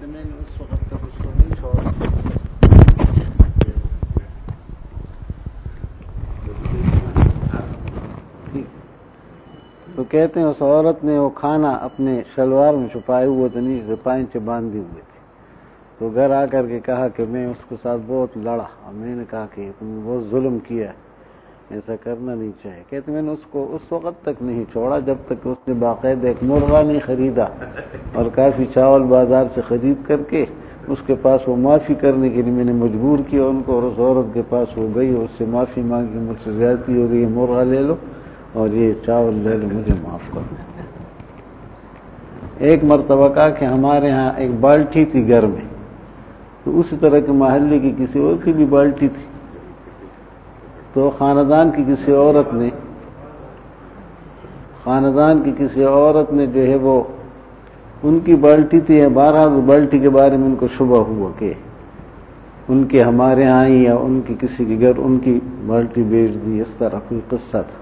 کہتے میں نے اس وقت تک اس کو نہیں چھوڑا. تو کہتے ہیں اس عورت نے وہ کھانا اپنے شلوار میں چھپائے ہوئے تو نیچے سے پائنچے باندھی ہوئے تھے. تو گھر آ کر کے کہا کہ میں اس کے ساتھ بہت لڑا اور میں نے کہا کہ تم نے بہت ظلم کیا، ایسا کرنا نہیں چاہیے. کہتے میں نے اس کو اس وقت تک نہیں چھوڑا جب تک اس نے باقاعدہ ایک مرغا نہیں خریدا اور کافی چاول بازار سے خرید کر کے اس کے پاس وہ معافی کرنے کے لیے میں نے مجبور کیا ان کو، اور اس عورت کے پاس وہ گئی اس سے معافی مانگی، مجھ سے زیادتی ہو گئی، مرغا لے لو اور یہ چاول لے لو، مجھے معاف کر دو. ایک مرتبہ کہا کہ ہمارے ہاں ایک بالٹی تھی گھر میں، تو اسی طرح کے محلے کی کسی اور کی بھی بالٹی تھی. تو خاندان کی کسی عورت نے جو ہے وہ ان کی بالٹی تھی، 12 بالٹی کے بارے میں ان کو شبہ ہوا کہ ان کے ہمارے ہاں یا ان کی کسی کے گھر ان کی بالٹی بیچ دی، اس طرح کوئی قصہ تھا.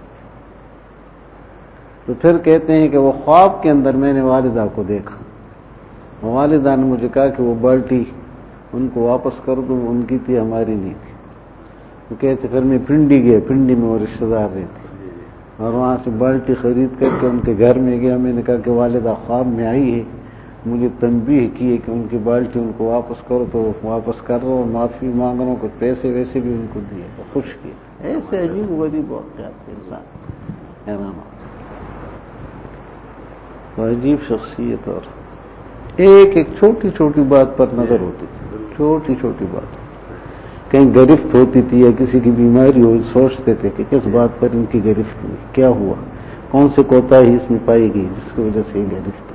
تو پھر کہتے ہیں کہ وہ خواب کے اندر میں نے والدہ کو دیکھا، والدہ نے مجھے کہا کہ وہ بالٹی ان کو واپس کر دوں، ان کی تھی ہماری نہیں تھی. تو کہتے پھر میں پنڈی گیا، پنڈی میں وہ رشتہ دار رہتے اور وہاں سے بالٹی خرید کر کے ان کے گھر میں گیا. میں نے کہا کہ والدہ خواب میں آئی ہے، مجھے تنبیہ کی ہے کہ ان کی بالٹی ان کو واپس کرو، تو واپس کر رہا ہوں، معافی مانگ رہا ہوں، کچھ پیسے ویسے بھی ان کو دیے تو خوش کیے. ایسے عجیب غریب واقعات کے انسان حیران ہوتا. تو عجیب شخصیت اور ایک چھوٹی چھوٹی بات پر نظر ہوتی تھی، چھوٹی چھوٹی بات کہیں گرفت ہوتی تھی یا کسی کی بیماری ہوئی، سوچتے تھے کہ کس بات پر ان کی گرفت ہوئی، کیا ہوا، کون سے کوتاہی اس میں پائی گئی جس کی وجہ سے یہ گرفت ہوئی.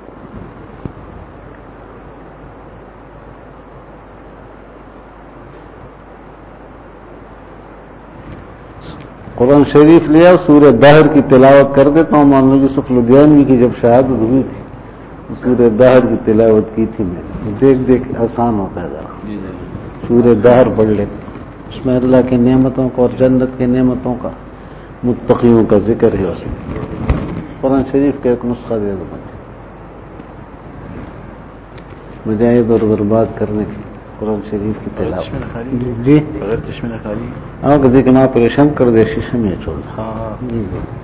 قرآن شریف لیا، سورہ دہر کی تلاوت کر دیتا ہوں. مولانا یوسف لدھیانوی کی جب شہادت ہوئی تھی سورہ دہر کی تلاوت کی تھی میں نے، دیکھ دیکھ آسان ہوتا ہے ذرا. سورہ دہر پڑھ لیتے، اس میں اللہ کی نعمتوں کا اور جنت کی نعمتوں کا، متقیوں کا ذکر ہے. اس میں قرآن شریف کا ایک نسخہ دے دو بجائے ادھر ادھر بات کرنے کی. قرآن شریف کی تلاوت جی آپ کو دیکھنا پریشان کر دے شیشے میں چھوڑ جی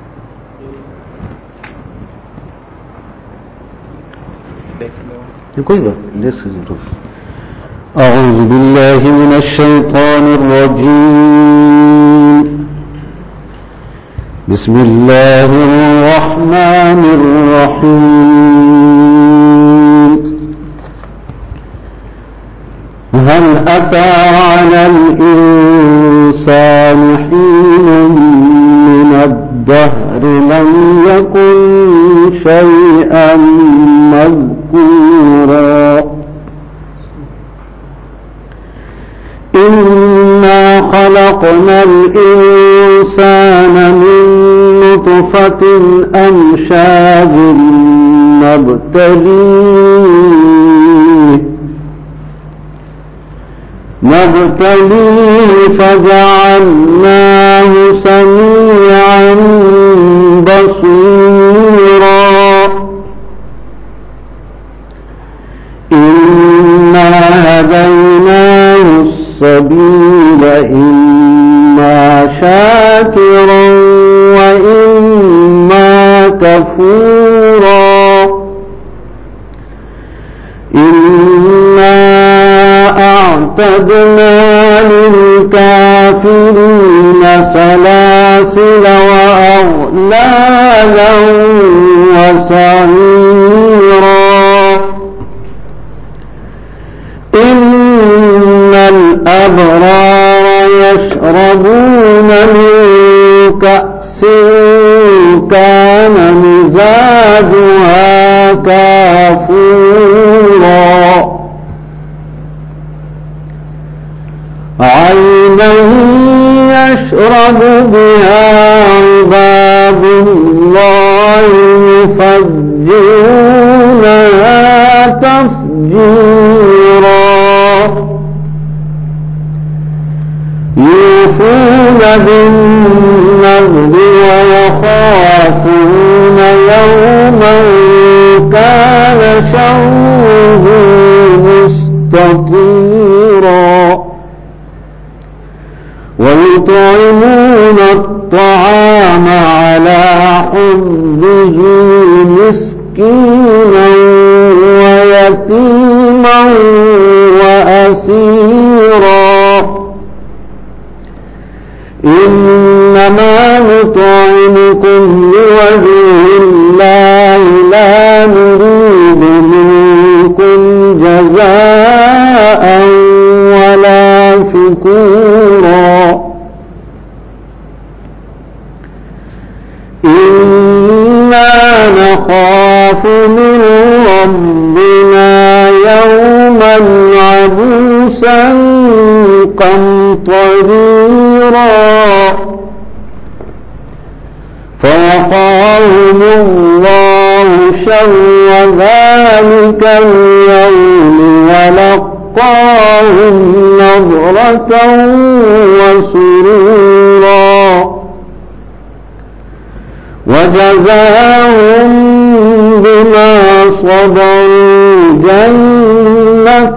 کوئی بات نہیں ضرور. اعوذ باللہ من الشیطان الرجیم، بسم اللہ الرحمن الرحیم. هل أتى على الإنسان حين من الدهر لم يكن شيئا مذكورا. إنا خلقنا الإنسان من نطفة أمشاج نبتليه فجعلناه سميعا بصيرا. إنا هديناه السبيل إما شاكرا وإما كفورا. أعتدنا للكافرين سلاسل وأغلالا وسعيرا. إن الأبرار يشربون من كأس كان مزاجها كافورا. عينا يشرب بها عباد الله يفجرونها تفجيرا. يوفون بالنذر ويخافون يوما كان شره يطعمون الطعام على حبه مسكينا ويتيما وأسيرا إنما نطعمكم لوجه الله لا نريد منكم جزاء ولا شكورا إنا نخاف من ربنا يوما عبوسا قمطريرا فوقاهم الله شر ذلك اليوم ولقاهم نضرة وسرورا وجزاهم بما صبروا جنة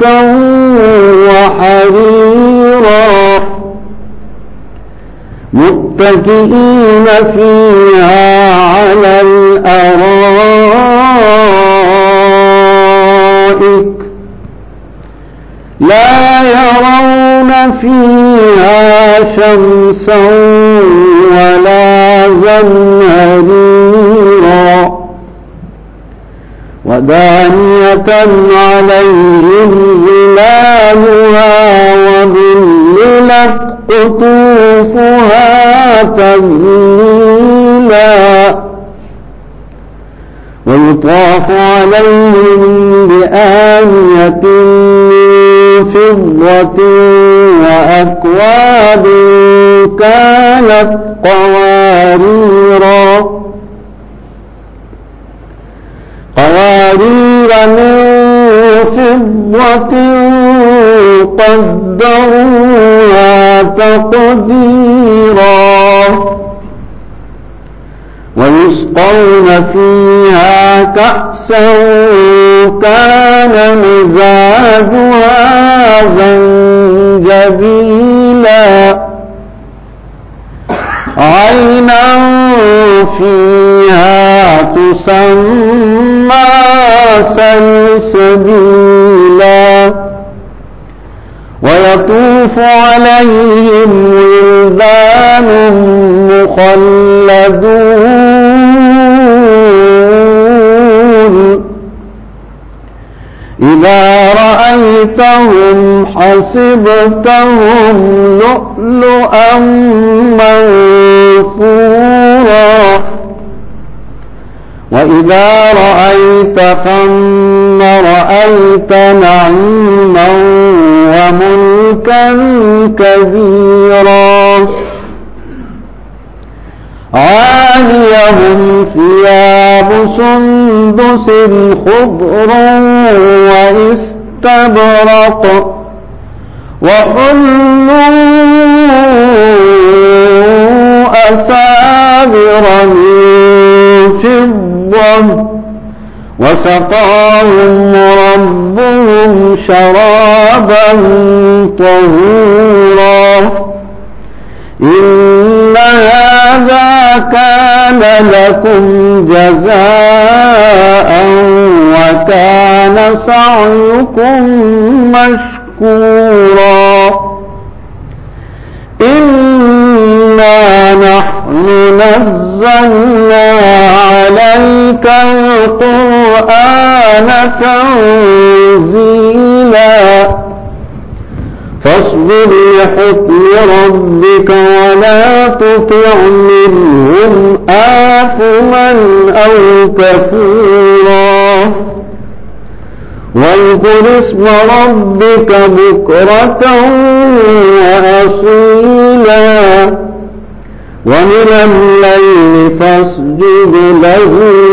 وحريرا متكئين فيها على الأرائك لا يرون فيها شمسا ولا زمهريرا ودانية عليهم ظلالها وذللت قطوفها تذليلا ويطاف عليهم بآنية من فضة وأكواب كانت قوارير من فضة قدروها تقديرا ويسقون فيها كأسا كان مزاجها زنجبيلا عينا فيها تسمى سلسبيلا ويطوف عليهم ولدان مخلدون إذا رأيتهم حسبتهم لؤلؤا منثورا وإذا رأيت ثم رأيت نعيما وملكا كبيرا عاليهم ثياب سندس خضر واستبرق وحلوا أساور من فضة وسقاهم ربهم شرابا طهورا إن هذا كان لكم جزاء وكان سعيكم مشكورا إنا نحن نزلنا عليك القرآن تنزيلا فاصبر لحكم ربك ولا تطع منهم آثما أو كفورا واذكر اسم ربك بكرة وأصيلا ومن الليل فاسجد له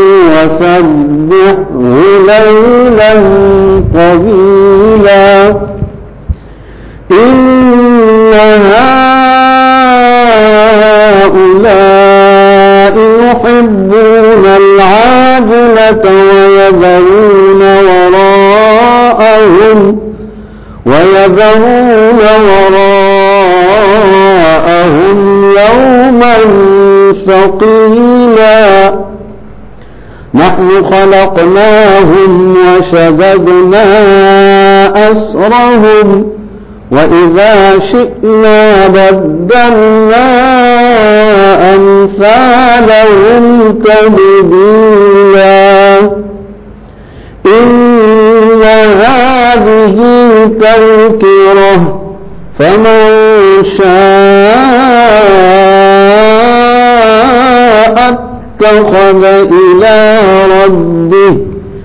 وسبحه ليلا طويلا إن هؤلاء يحبون العاجلة ويذرون وراءهم يوما ثقيلا نحن خلقناهم وشددنا أسرهم وإذا شئنا بدلنا أمثالهم تبديلا إن هذه تذكرة فمن شاء اتخذ إلى ربه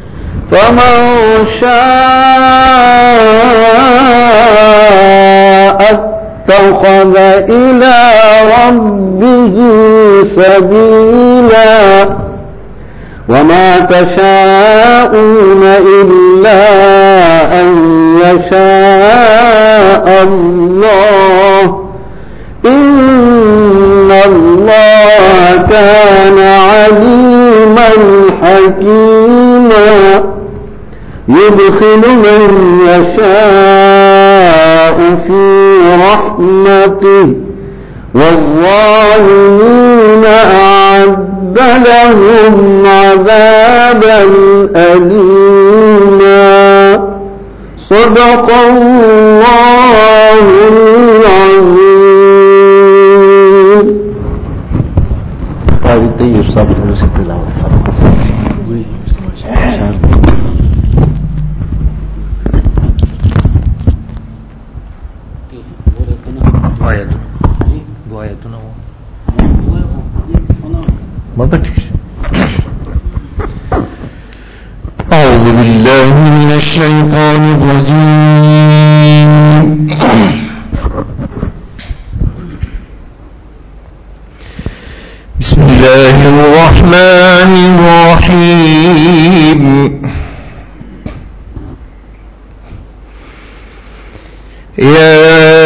اتخذ إلى ربه سبيلا وما تشاءون إلا أن يشاء الله إن الله كان عليما حكيما يدخل من يشاء في رحمته والظالمين أعد لهم عذابا أليما صدق الله العظيم. قاعد طيب صابت نسك الله أعوذ بالله من الشيطان الرجيم. بسم الله الرحمن الرحيم. يا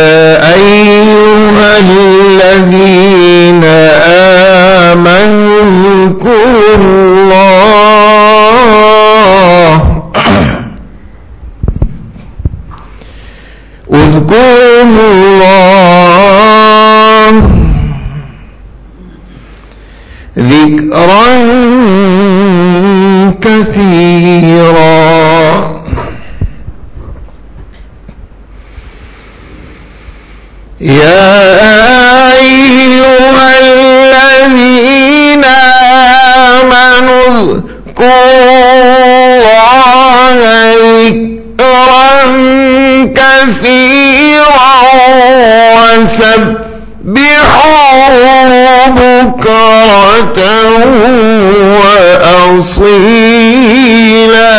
أيها الذين آمنوا اذكروا الله ذكرا كثيرا يا أيها الذين آمنوا اذكروا الله ذكرا كثيرا وسبحوه بكرة وأصيلا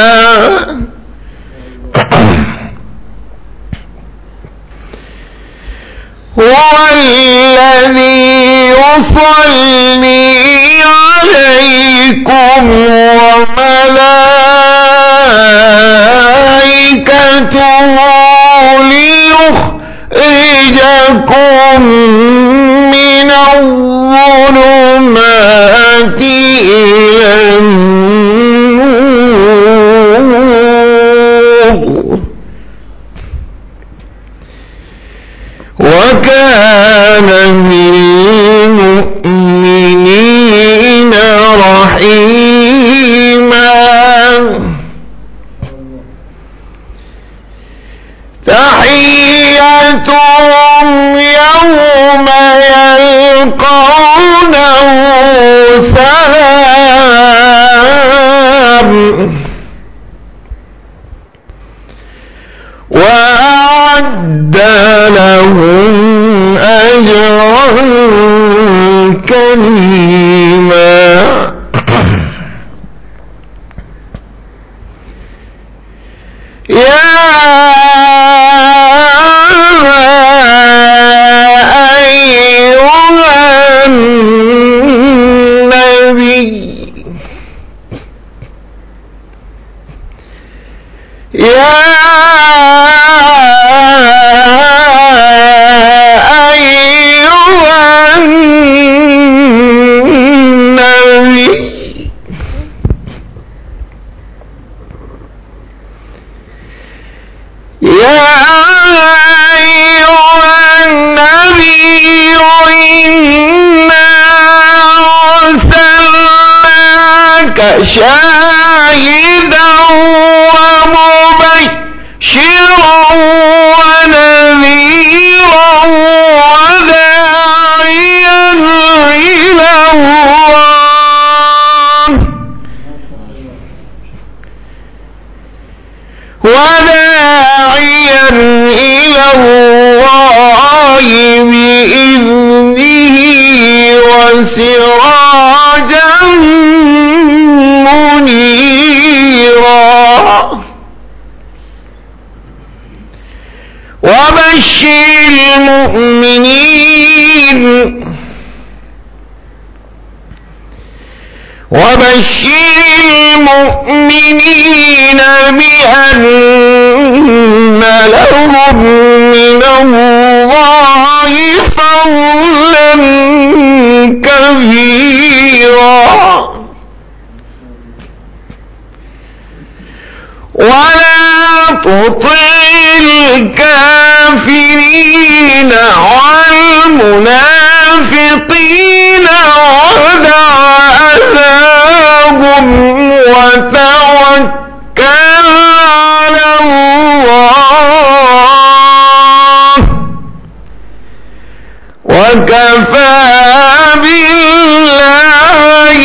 هو الذي يصلي عليكم وملائكته ليخرجكم من الظلمات إلى النور وكان بالمؤمنين رحيما تحيتهم يوم يلقونه سلام وأعد لهم أجرا كريما يا أيها النبي شاهدا ومبشرا ونذيرا وداعيا إلى الله بإذنه وسراجا منيرا وبشر المؤمنين بأن لهم من الله فضلا كبيرا ولا تطع الكافرين والمنافقين ودع أذاهم وتوكل على الله وكفى بالله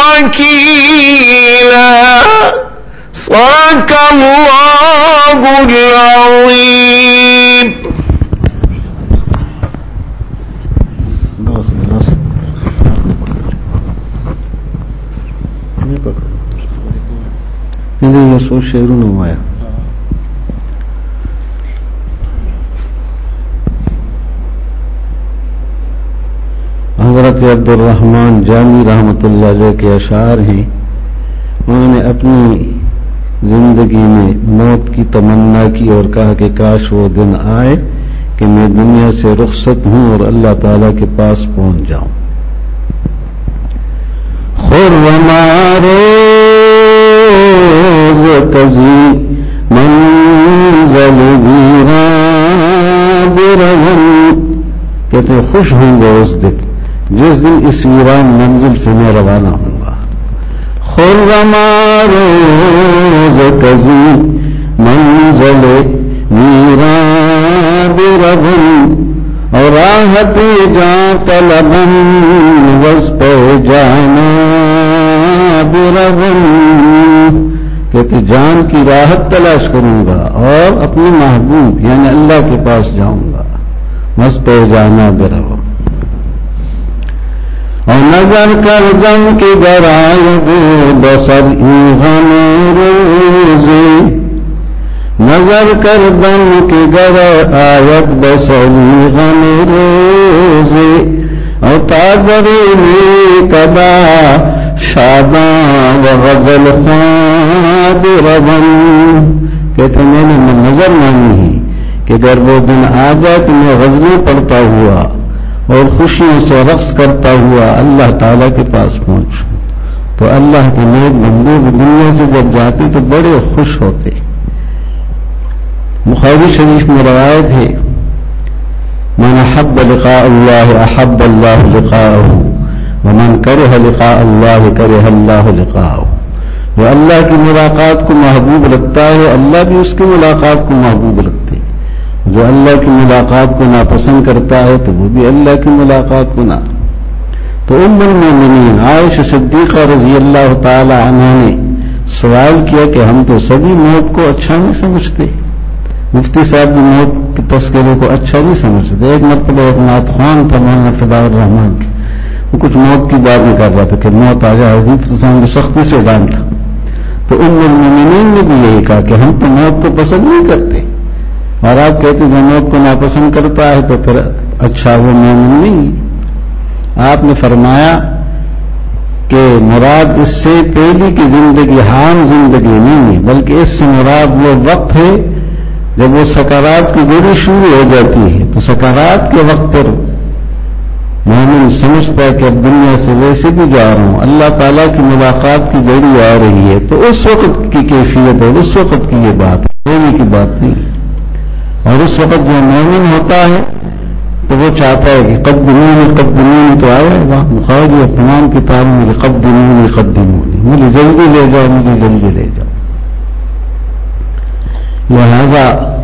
وكيلا صدق الله العظيم. یہ سو شعروں نے آیا. حضرت عبد الرحمن جامی رحمۃ اللہ علیہ کے اشعار ہیں. انہوں نے اپنی زندگی میں موت کی تمنا کی اور کہا کہ کاش وہ دن آئے کہ میں دنیا سے رخصت ہوں اور اللہ تعالی کے پاس پہنچ جاؤں. خرما روز کزی منزل ویران برہم، کہتے ہیں خوش ہوں گے اس دن جس دن اس ویران منزل سے میں روانہ ہوں گا. خرما روز کزی منزل ویران برہم اور راحت جان طلبن وز پہ جانا برہم، کہتے جان کی راحت تلاش کروں گا اور اپنے محبوب یعنی اللہ کے پاس جاؤں گا. وز پہ جانا برہم اور نظر کر دم کی گرائب بسر غم روزی، نظر کر دم کی گر آیت بسر غم روزی اور تاجری میں کدا شاداں و غزل خواب ربن، کہتے میں نے نظر مانی ہے کہ اگر وہ دن آ جائے تو میں غزلیں پڑھتا ہوا اور خوشیوں سے رقص کرتا ہوا اللہ تعالیٰ کے پاس پہنچوں. تو اللہ کے نیک بندے دنیا سے جب جاتے تو بڑے خوش ہوتے. بخاری شریف میں روایت ہے من احب لقاء اللہ احب اللہ لقاءہ ومن کرہ لقاء اللہ کرہ اللہ لقاءہ. جو اللہ کی ملاقات کو محبوب رکھتا ہے اللہ بھی اس کی ملاقات کو محبوب رکھتے. جو اللہ کی ملاقات کو ناپسند کرتا ہے تو وہ بھی اللہ کی ملاقات کو نہ. تو ام المومنین عائشہ صدیقہ رضی اللہ تعالی عنہا نے سوال کیا کہ ہم تو سبھی موت کو اچھا نہیں سمجھتے. مفتی صاحب بھی موت کے تذکرے کو اچھا نہیں سمجھتے. ایک مرتبہ ایک نعت خوان تھا مولانا فدا الرحمان کے، وہ کچھ موت کی بات نہیں کر رہا تھا کہ موت آ جائے، حضرت صاحب کو سختی سے ڈانٹا. تو ام المومنین نے بھی یہی کہا کہ ہم تو موت کو پسند نہیں کرتے، اور آپ کہتے جو موت کو ناپسند کرتا ہے تو پھر اچھا وہ مومن نہیں. آپ نے فرمایا کہ مراد اس سے پہلی کی زندگی عام زندگی نہیں ہے، بلکہ اس سے مراد وہ وقت ہے جب وہ سکرات کی گھڑی شروع ہو جاتی ہے. تو سکرات کے وقت پر مومن سمجھتا ہے کہ اب دنیا سے ویسے بھی جا رہا ہوں، اللہ تعالیٰ کی ملاقات کی گھڑی آ رہی ہے. تو اس وقت کی کیفیت ہے، اس وقت کی یہ بات ہے، پہلے کی بات نہیں. اور اس وقت جو مومن ہوتا ہے تو وہ چاہتا ہے کہ قدمونی قدمونی، تو آیا وہاں بخاری اور تمام کتابوں میں قدمونی قدمونی. مجھے جلدی لے جاؤ، مجھے جلدی لے جاؤ. لہذا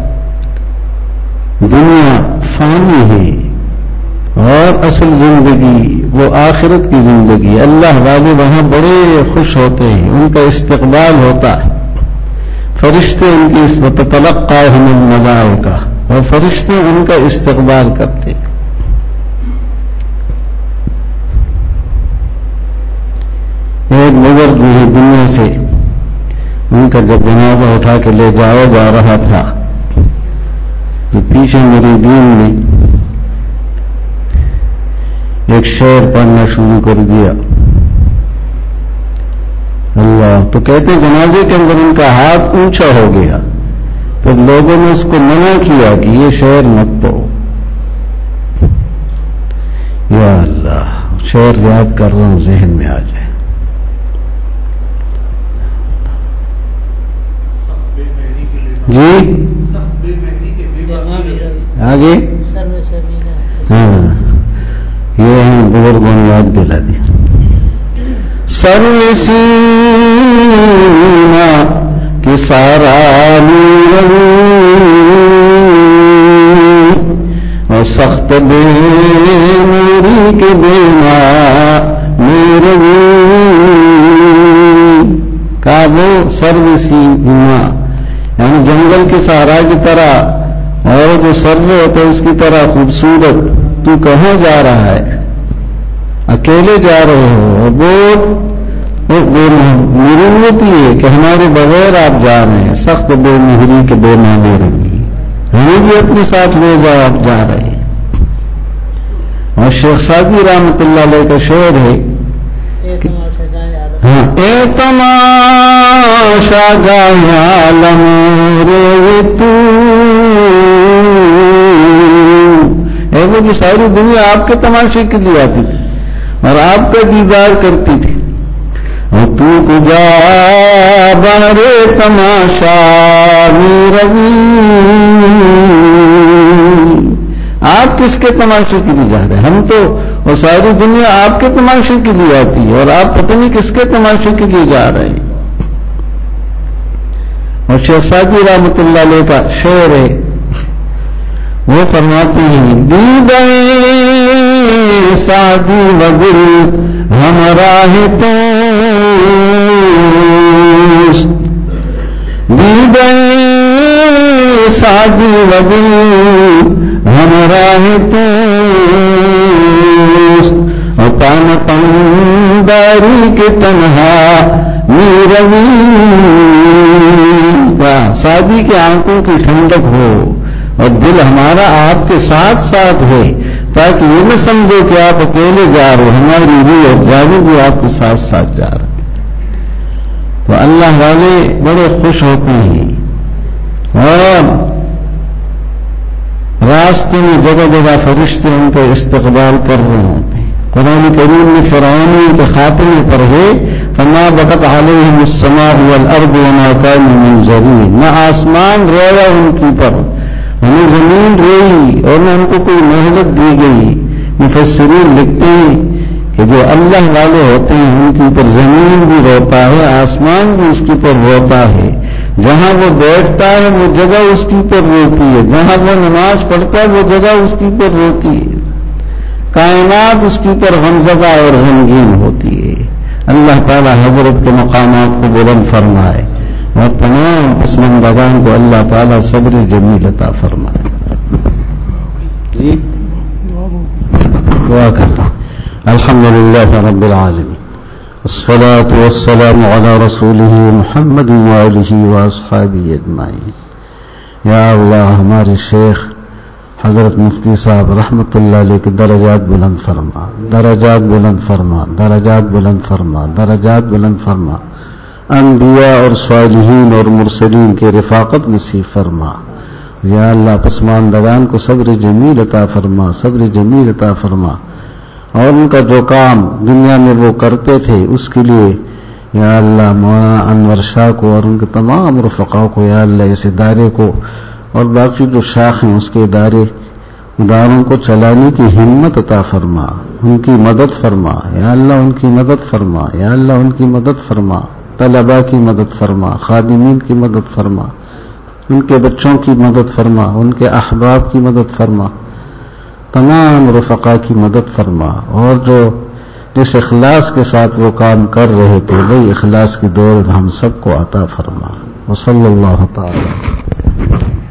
دنیا فانی ہے اور اصل زندگی وہ آخرت کی زندگی. اللہ والے وہاں بڑے خوش ہوتے ہیں، ان کا استقبال ہوتا ہے. فرشتے ان کی تتلقاهم الملائکہ، اور فرشتے ان کا استقبال کرتے ہیں. ایک بزرگ جو دنیا سے ان کا جب جنازہ اٹھا کے لے جایا جا رہا تھا تو پیچھے میری دین نے ایک شعر پڑھنا شروع کر دیا. اللہ تو کہتے جنازے کے اندر ان کا ہاتھ اونچا ہو گیا، پھر لوگوں نے اس کو منع کیا کہ یہ شعر مت پڑھو. یا اللہ شعر یاد کر رہا ہوں ذہن میں آ جائے. جی آگے ہاں یہ ہیں بزرگوں نے یاد دلا دی. سر سینا کہ سارا اور سخت بے میری کے بینا میرے کا وہ سر سینا یعنی جنگل کے صحرا کی طرح اور جو سرے ہوتے اس کی طرح خوبصورت. تو کہاں جا رہا ہے؟ اکیلے جا رہے ہو. وہ مرونتی ہے کہ ہمارے بغیر آپ جا رہے ہیں. سخت بے مہری کے بے معنی رنگی ہمیں بھی اپنے ساتھ لے جاؤ، آپ جا رہے ہیں. اور شیخ سعدی رحمۃ اللہ علیہ کا شعر ہے ہاں اے تماشا گاہ عالم رے تو، اے وہ جو ساری دنیا آپ کے تماشے کے لیے آتی تھی اور آپ کا دیدار کرتی تھی. اور تو کجا بارے تماشا روی، آپ کس کے تماشے کے لیے جا رہے ہیں؟ ہم تو اور ساری دنیا آپ کے تماشے کے لیے آتی ہے اور آپ پتہ نہیں کس کے تماشے کے لیے جا رہے ہیں. اور شیخ سعدی رحمۃ اللہ علیہ کا شعر ہے، وہ فرماتے ہیں دیدے سعدی و دل ہمراہ دوست، دیدے سعدی و دل ہمراہ دوست، اور پان پنداری کے تنہا میروی. سعدی کی آنکھوں کی ٹھنڈک ہو اور دل ہمارا آپ کے ساتھ ساتھ ہے، تاکہ یہ نہ سمجھو کہ آپ اکیلے جا رہے، ہماری روح اور جانے بھی آپ کے ساتھ ساتھ جا رہے. تو اللہ والے بڑے خوش ہوتے ہیں اور راستے میں جگہ جگہ فرشتے ان کا استقبال کر رہے ہوتے ہیں. قرآن کریم میں فرعون کے خاتمے پر ہے فما بقت علیہم السماء والارض وما كانوا منظرین، نہ آسمان رویا ان کے اوپر، نہ زمین روئی اور نہ ان کو کوئی مہلت دی گئی. مفسرین لکھتے ہیں کہ جو اللہ والے ہوتے ہیں ان کے اوپر زمین بھی روتا ہے، آسمان بھی اس کے اوپر روتا ہے. جہاں وہ بیٹھتا ہے وہ جگہ اس کے اوپر روتی ہے، جہاں وہ نماز پڑھتا ہے وہ جگہ اس کے اوپر روتی ہے. کائنات اس کے اوپر غمزدہ اور غمگین ہوتی ہے. اللہ تعالی حضرت کے مقامات کو بلند فرمائے اور تمام پسماندگان کو اللہ تعالی صبر جمیل عطا فرمائے. جی دعا کرنا. الحمدللہ رب العالمین، الصلاة والسلام على رسوله محمد وآلہ واصحابہ اجمعین. یا اللہ ہمارے شیخ حضرت مفتی صاحب رحمت اللہ علیہ کے درجات بلند فرما، درجات بلند فرما، درجات بلند فرما، درجات بلند فرما. انبیاء اور صالحین اور مرسلین کے رفاقت نصیب فرما. یا اللہ پسماندگان کو صبر جمیل عطا فرما، صبر جمیل عطا فرما. اور ان کا جو کام دنیا میں وہ کرتے تھے اس کے لیے یا اللہ مولانا انور شاہ کو اور ان کے تمام رفقاء کو یا اللہ اس ادارے کو اور باقی جو شاخ ہیں اس کے ادارے اداروں کو چلانے کی ہمت عطا فرما، ان کی مدد فرما یا اللہ، ان کی مدد فرما یا اللہ، ان کی مدد فرما، طلباء کی مدد فرما، خادمین کی مدد فرما، ان کے بچوں کی مدد فرما، ان کے احباب کی مدد فرما، تمام رفقا کی مدد فرما، اور جو جس اخلاص کے ساتھ وہ کام کر رہے تھے وہی اخلاص کی دولت ہم سب کو عطا فرما۔ وصلی اللہ تعالی